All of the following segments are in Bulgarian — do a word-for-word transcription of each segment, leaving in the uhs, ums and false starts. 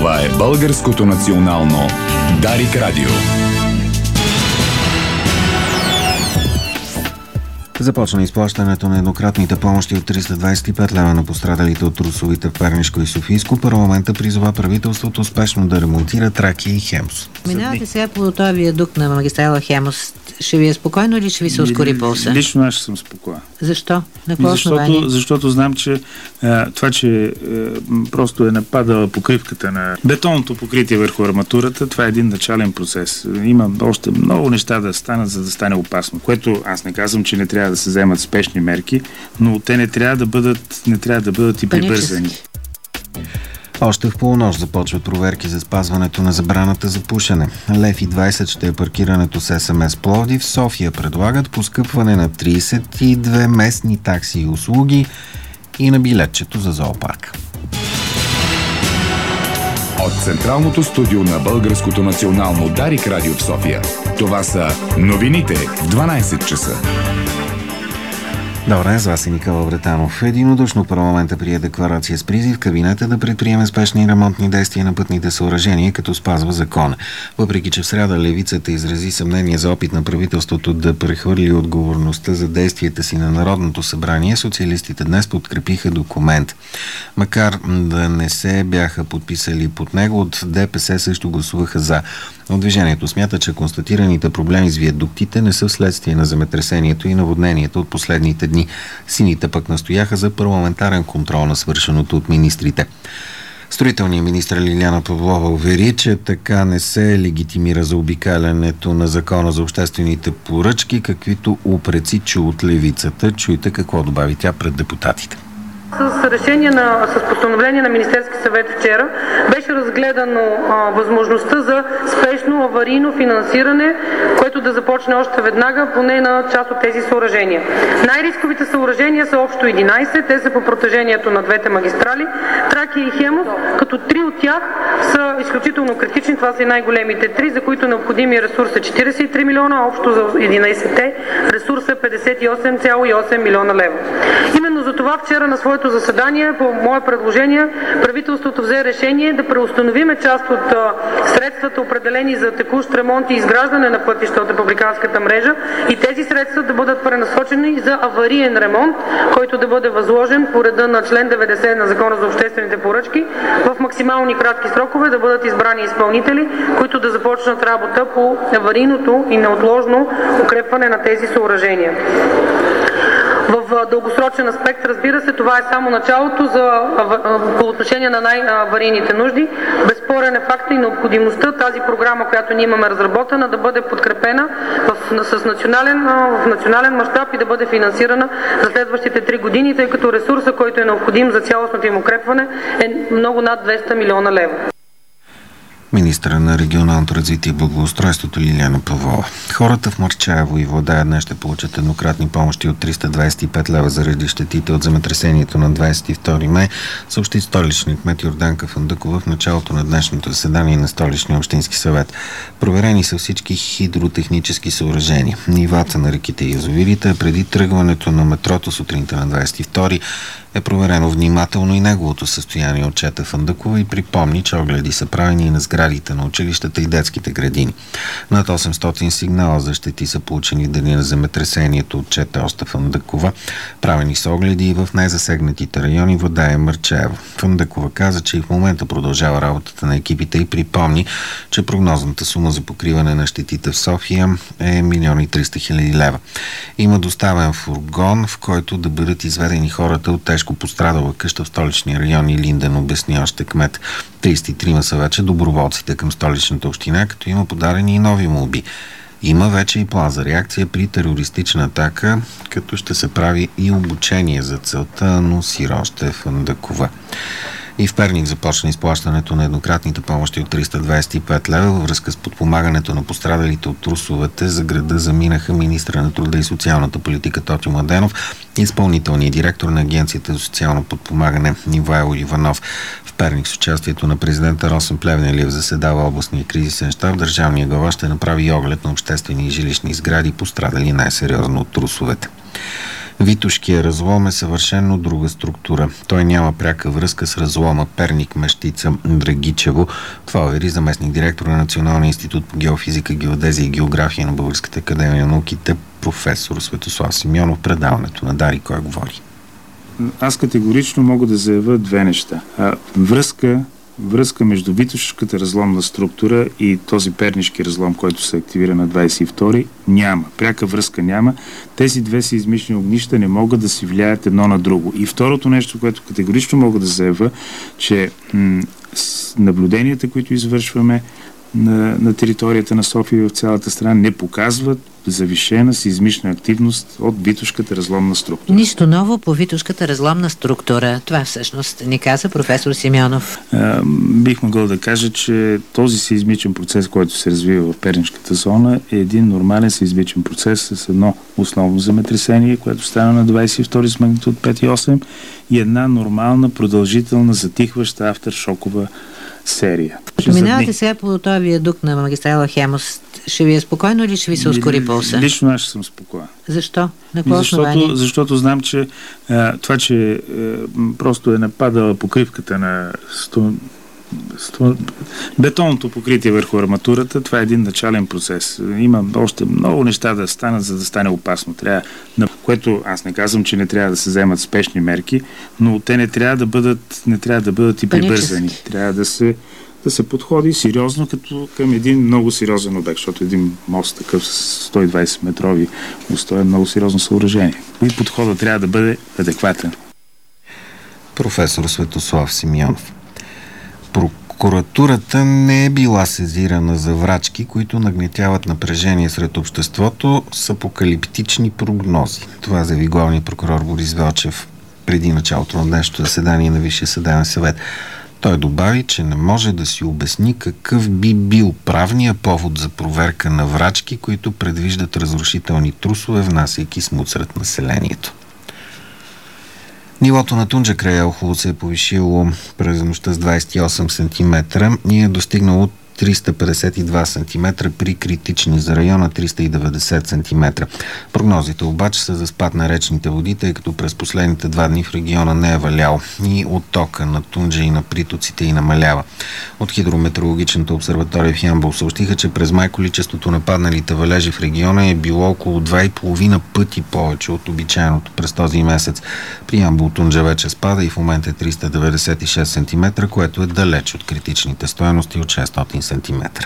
Това е Българското национално Дарик Радио. Започна изплащането на еднократните помощи от триста двадесет и пет лева на пострадалите от трусовите в Пернишко и Софийско. Парламента призова правителството успешно да ремонтира Тракия и Хемус. Минавате сега по този виадукт на магистрала Хемус. Ще ви е спокойно или ще ви се ускори пулса? Лично аз ще съм спокоен. Защо? На какво основание? Защото, защото знам, че а, това, че а, просто е нападала покривката на бетонното покритие върху арматурата, това е един начален процес. Има още много неща да станат, за да стане опасно. Което аз не казвам, че не трябва да се вземат спешни мерки, но те не трябва да бъдат, не трябва да бъдат и прибързани. Още в полунощ започват проверки за спазването на забраната за пушене. Лев и двадесет ще е паркирането с ес ем ес Пловдив. В София предлагат поскъпване на тридесет и две местни такси и услуги и на билетчето за зоопарк. От Централното студио на Българското национално Дарик Радио в София. Това са новините в дванадесет часа. Добре, с вас е Никола Вретанов. Единодушно парламента прие декларация с призив кабинета да предприеме спешни ремонтни действия на пътните съоръжения, като спазва закона. Въпреки че в сряда левицата изрази съмнение за опит на правителството да прехвърли отговорността за действията си на Народното събрание, социалистите днес подкрепиха документ. Макар да не се бяха подписали под него, от Де Пе Ес също гласуваха за. От движението смята, че констатираните проблеми с виадуктите не са вследствие на земетресението и наводнението от последните дни. Сините пък настояха за парламентарен контрол на свършеното от министрите. Строителният министър Лиляна Павлова увери, че така не се легитимира за обикалянето на закона за обществените поръчки, каквито упреци чу от левицата. Чуйте какво добави тя пред депутатите. С решение на, с постановление на Министерски съвет вчера беше разгледано а, възможността за спешно аварийно финансиране, което да започне още веднага, поне на част от тези съоръжения. Най-рисковите съоръжения са общо единадесет, те са по протежението на двете магистрали, Тракия и Хемус, като три от тях са изключително критични, това са и най-големите три, за които необходимия ресурс е четиридесет и три милиона, общо за единадесетте ресурс е петдесет и осем цяло и осем милиона лева. Именно за това вчера на своето заседание, по мое предложение, правителството взе решение да преустановиме част от а, средствата, определени за текущ ремонт и изграждане на пътища от републиканската мрежа, и тези средства да бъдат пренасочени за авариен ремонт, който да бъде възложен по реда на член деветдесет на Закона за обществените поръчки, в максимални кратки срокове да бъдат избрани изпълнители, които да започнат работа по аварийното и неотложно укрепване на тези съоръжения. В дългосрочен аспект, разбира се, това е само началото за, по отношение на най-аварийните нужди. Безспорен е факта и необходимостта тази програма, която ние имаме разработена, да бъде подкрепена в, с национален, в национален мащаб и да бъде финансирана за следващите три години, тъй като ресурса, който е необходим за цялостното им укрепване, е много над двеста милиона лева. Министъра на регионалното развитие и благоустройството Лиляна Павлова. Хората в Мърчаево и Владая днес ще получат еднократни помощи от триста двадесет и пет лева заради щетите от земетресението на двадесет и втори май, съобщи столичният кмет Йорданка Фандъкова в началото на днешното заседание на Столичния общински съвет. Проверени са всички хидротехнически съоръжения. Нивата на реките и язовирите преди тръгването на метрото сутринта на двадесет и втори е проверено внимателно и неговото състояние, отчета Фандъкова, и припомни, че огледи са правени и на сградите на училищата и детските градини. Над осемстотин сигнала за щети са получени в деня на земетресението, отчета още Фандъкова. Правени са огледи и в най-засегнатите райони Владая и Мърчаево. Фандъкова каза, че и в момента продължава работата на екипите и припомни, че прогнозната сума за покриване на щетите в София е милион и триста хиляди лева. Има доставен фургон, в който да бъдат изведени хората от тежко пострадала къща в столичния район Илинден, обясни още кмет. тридесет и трима са вече доброволците към столичната община, като има подадени и нови молби. Има вече и план за реакция при терористична атака, като ще се прави и обучение за целта, анонсира още Фандъкова. И в Перник започна изплащането на еднократните помощи от триста двадесет и пет лева във връзка с подпомагането на пострадалите от трусовете. За града заминаха министра на труда и социалната политика Тотю Младенов и изпълнителният директор на Агенцията за социално подпомагане Ивайло Иванов. В Перник с участието на президента Росен Плевнелиев заседава областния кризисен щаб. Държавния глава ще направи оглед на обществени и жилищни сгради, пострадали най-сериозно от трусовете. Витошкия разлом е съвършено друга структура. Той няма пряка връзка с разлома Перник-Мещица-Драгичево. Това увери заместник директор на Националния институт по геофизика, геодезия и география на Българската академия на науките, професор Светослав Симеонов. Предаването на Дари кой говори. Аз категорично мога да заявя две неща. А, връзка връзка между Витошката разломна структура и този пернишки разлом, който се активира на двадесет и втори, няма. Пряка връзка няма. Тези две сеизмични огнища не могат да си влияят едно на друго. И второто нещо, което категорично мога да заявя, че м- наблюденията, които извършваме на, на територията на София и в цялата страна, не показват завишена сеизмична активност от Витошката разломна структура. Нищо ново по Витошката разломна структура. Това всъщност ни каза професор Симеонов. А, бих могъл да кажа, че този сеизмичен процес, който се развива в Пернишката зона, е един нормален сеизмичен процес с едно основно земетресение, което стана на двадесет и втори с магнитуд пет цяло и осем и една нормална, продължителна, затихваща авторшокова серия. Минавате сега по този виадукт на магистрала Хемус. Ще ви е спокойно или ще ви се ускори пулса? Лично аз ще съм спокоен. Защо? На какво защото, основание? защото знам, че а, това, че а, просто е нападала покривката на сто, сто, бетонното покритие върху арматурата, това е един начален процес. Има още много неща да станат, за да стане опасно. Трябва, на което аз не казвам, че не трябва да се вземат спешни мерки, но те не трябва да бъдат, не трябва да бъдат и прибързани. Трябва да се да се подходи сериозно като към един много сериозен обект, защото един мост такъв с сто и двадесет метрови устой е много сериозно съоръжение. И подходът трябва да бъде адекватен. Професор Светослав Симеонов. Прокуратурата не е била сезирана за врачки, които нагнетяват напрежение сред обществото с апокалиптични прогнози. Това заяви главният прокурор Борис Велчев преди началото на днешното заседание на Висшия съдебен съвет. Той добави, че не може да си обясни какъв би бил правният повод за проверка на врачки, които предвиждат разрушителни трусове, внасяйки смут сред населението. Нивото на Тунджа край Елхово се е повишило през нощта с двадесет и осем сантиметра и е достигнало триста петдесет и два сантиметра при критични за района триста и деветдесет сантиметра. Прогнозите обаче са за спад на речните води, тъй като през последните два дни в региона не е валял и оттока на Тунджа и на притоците и намалява. От хидрометеорологичната обсерватория в Ямбол съобщиха, че през май количеството на падналите валежи в региона е било около два и половина пъти повече от обичайното през този месец. При Ямбол Тунджа вече спада и в момента е триста деветдесет и шест сантиметра, което е далеч от критичните стойности от шестстотин сантиметра.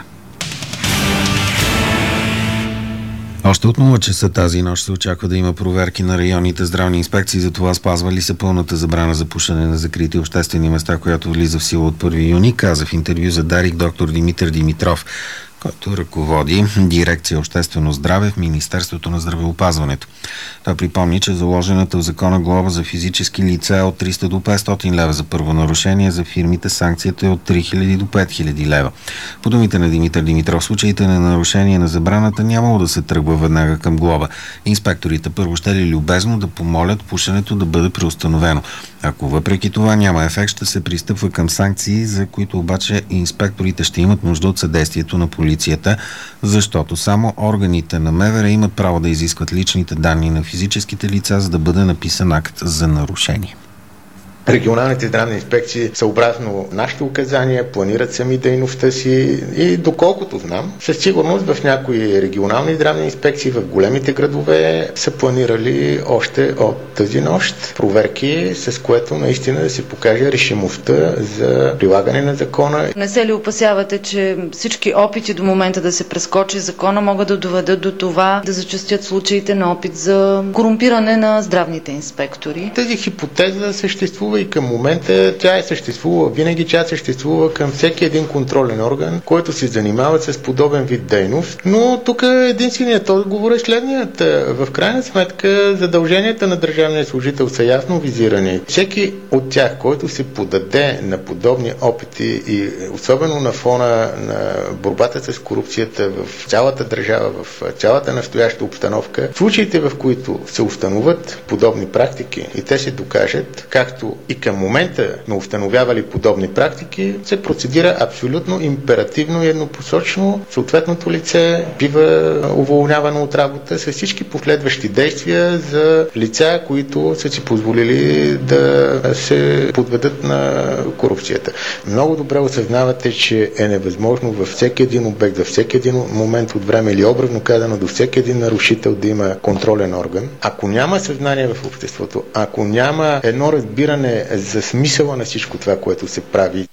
Още от нула часа тази нощ се очаква да има проверки на районните здравни инспекции, за това спазва ли се пълната забрана за пушене на закрити обществени места, която влиза в сила от първи юни, каза в интервю за Дарик доктор Димитър Димитров, който ръководи дирекция Обществено здраве в Министерството на здравеопазването. Той припомни, че заложената в закона глоба за физически лица е от триста до петстотин лева за първо нарушение, за фирмите санкцията е от три хиляди до пет хиляди лева. По думите на Димитър Димитров, в случаите на нарушение на забраната нямало да се тръгва веднага към глоба. Инспекторите първо ще ли любезно да помолят пушенето да бъде преустановено. Ако въпреки това няма ефект, ще се пристъпва към санкции, за които обаче инспекторите ще имат нужда от съдействието на полицията, защото само органите на МВР имат право да изискват личните данни на физическите лица, за да бъде написан акт за нарушение. Регионалните здравни инспекции, съобразно нашите указания, планират сами дейността си и доколкото знам, със сигурност в някои регионални здравни инспекции в големите градове са планирали още от тази нощ проверки, с което наистина да се покаже решимостта за прилагане на закона. Не се ли опасявате, че всички опити до момента да се прескочи закона могат да доведат до това да зачестят случаите на опит за корумпиране на здравните инспектори? Тази хипотеза съществува и към момента, тя е съществува винаги, тя съществува към всеки един контролен орган, който се занимава с подобен вид дейност. Но тук единственият отговор е следният. В крайна сметка задълженията на държавния служител са ясно визирани. Всеки от тях, който се подаде на подобни опити и особено на фона на борбата с корупцията в цялата държава, в цялата настояща обстановка, в случаите, в които се установят подобни практики и те се докажат, както и към момента на установявали подобни практики се процедира абсолютно императивно и еднопосочно. Съответното лице бива уволнявано от работа с всички последващи действия за лица, които са си позволили да се подведат на корупцията. Много добре осъзнавате, че е невъзможно във всеки един обект, във всеки един момент от време или образно казано до всеки един нарушител да има контролен орган. Ако няма съзнание в обществото, ако няма едно разбиране за смисъла на всичко това, което се прави.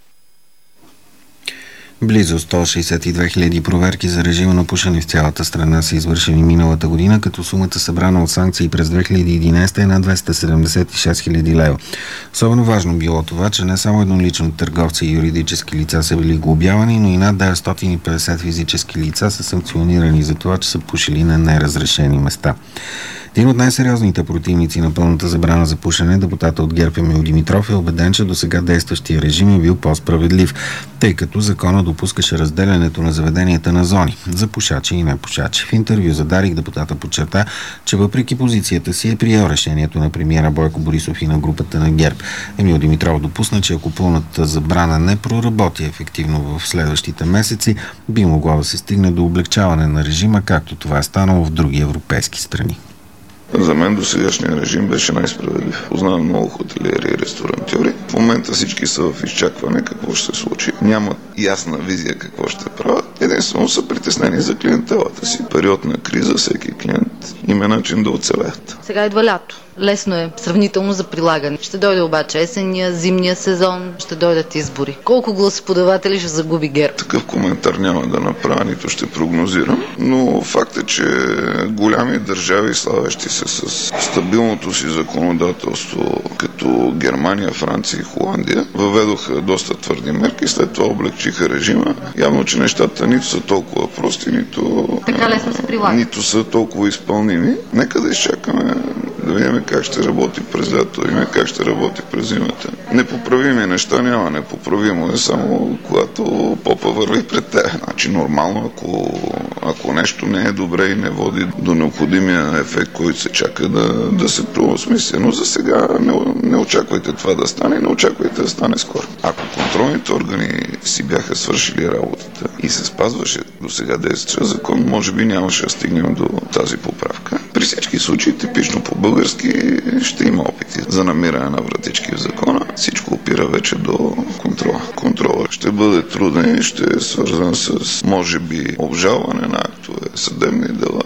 Близо сто шейсет и две хиляди проверки за режима на пушене в цялата страна са извършени миналата година, като сумата събрана от санкции през две хиляди и единадесета е над двеста седемдесет и шест хиляди лева. Особено важно било това, че не само еднолично търговци и юридически лица са били глобявани, но и над деветстотин и петдесет физически лица са санкционирани за това, че са пушили на неразрешени места. Един от най-сериозните противници на пълната забрана за пушене, депутата от ГЕРБ Емил Димитров, е убеден, че досега действащия режим е бил по-справедлив, тъй като закона допускаше разделянето на заведенията на зони за пушачи и непушачи. В интервю за Дарик депутата подчерта, че въпреки позицията си е приел решението на премиера Бойко Борисов и на групата на ГЕРБ. Емил Димитров допусна, че ако пълната забрана не проработи ефективно в следващите месеци, би могло да се стигне до облегчаване на режима, както това е станало в други европейски страни. За мен досегашният режим беше най-справедлив. Познавам много хотелиери и ресторантьори. В момента всички са в изчакване какво ще се случи. Нямат ясна визия какво ще правят. Единствено са притеснени за клиентелата си. Период на криза, всеки клиент има начин да оцелеят. Сега идва лято. Лесно е сравнително за прилагане. Ще дойде обаче есенния, зимния сезон, ще дойдат избори. Колко гласоподаватели ще загуби ГЕРБ? Такъв коментар няма да направя, нито ще прогнозирам, но факт е, че голями държави, славящи се с стабилното си законодателство, като Германия, Франция и Холандия, въведоха доста твърди мерки, след това облегчиха режима. Явно, че нещата нито са толкова прости, нито, така лесно се прилага. Нито са толкова изпълними. Нека да изчакаме да видим как ще работи през лято, да видим как ще работи през зимата. Непоправими неща няма, непоправимо е само когато попа върви пред те. Значи нормално, ако, ако нещо не е добре и не води до необходимия ефект, който се чака да, да се преосмисли. Но за сега не, не очаквайте това да стане, не очаквайте да стане скоро. Ако контролните органи си бяха свършили работата и се спазваше до сега действащия закон, може би нямаше да стигнем до тази поправка. При всички случаи, типично по български, ще има опити за намиране на вратички в закона. Всичко опира вече до контрола. Контролът ще бъде труден и ще е свързан с, може би, обжалване на актове, съдебни дела.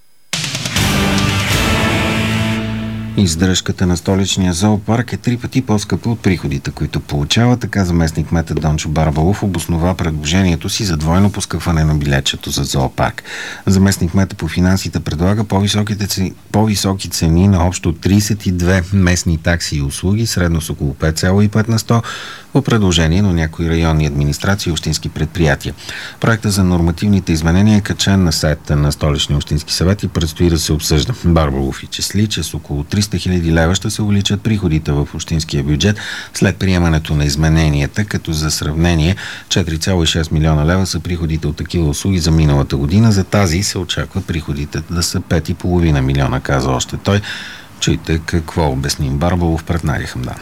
Издръжката на столичния зоопарк е три пъти по-скъпа от приходите, които получава. Така заместник-кметът Дончо Барбалов обоснова предложението си за двойно поскъпване на билетчето за зоопарк. Заместник-кметът по финансите предлага по-високите цени, по-високи цени на общо тридесет и две местни такси и услуги, средно с около пет цяло и пет на сто, по предложение на някои районни администрации и общински предприятия. Проектът за нормативните изменения е качен на сайта на Столичния общински съвет и предстои да се обсъжда. Барбалов изчисли, че с около триста хиляди лева ще се увеличат приходите в общинския бюджет след приемането на измененията, като за сравнение четири цяло и шест милиона лева са приходите от такива услуги за миналата година. За тази се очаква приходите да са пет и половина милиона, каза още той. Чуйте какво обясним Барбалов пред Надя Хамдан.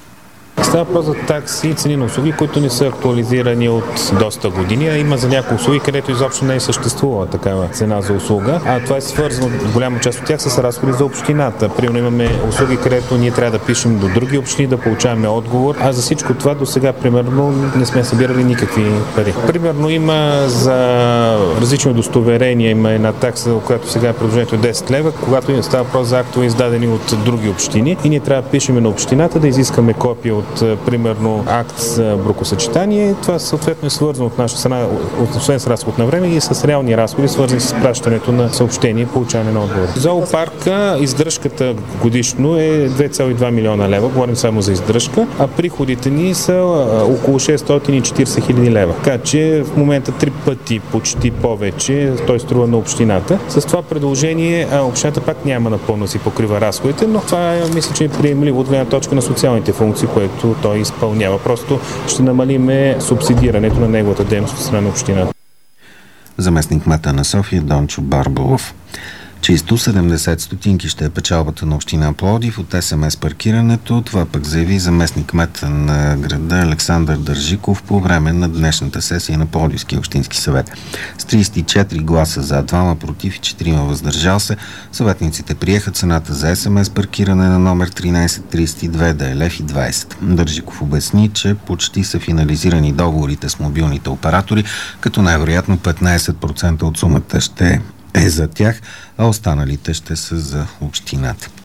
Става въпрос за такси и цени на услуги, които не са актуализирани от доста години, а има за някои услуги, където изобщо не е съществувала такава цена за услуга, а това е свързано голяма част от тях с разходи за общината. Примерно имаме услуги, където ние трябва да пишем до други общини, да получаваме отговор, а за всичко това до сега примерно не сме събирали никакви пари. Примерно има за различни удостоверения, има една такса, която сега предложението е десет лева, когато става въпрос за актове издадени от други общини и ние трябва да пишем на общината да изискаме копия от примерно акт за бракосъчетание. Това съответно е свързано от наша страна, освен с разход на време и с реални разходи, свързани с пращането на съобщение и получаване на отговор. Зоопарка издръжката годишно е две цяло и два милиона лева, говорим само за издръжка, а приходите ни са около шестстотин и четиридесет хиляди лева. Така че в момента три пъти почти повече той струва на общината. С това предложение общината пак няма напълно си покрива разходите, но това е, мисля, че е приемливо от гледна точка на социалните функции, което той изпълнява. Просто ще намалиме субсидирането на неговата дейност от страна на общината. Заместник-кмета на София Дончо Барбалов. Чисто седемдесет стотинки ще е печалбата на община Пловдив от ес ем ес паркирането. Това пък заяви заместник кмет на града Александър Държиков по време на днешната сесия на Пловдивския общински съвет. С тридесет и четири гласа за, двама против и четирима въздържал се, съветниците приеха цената за ес ем ес паркиране на номер тринайсет тридесет и две да е лев и двайсет. Държиков обясни, че почти са финализирани договорите с мобилните оператори, като най-вероятно петнайсет процента от сумата ще е за тях, а останалите ще са за общината.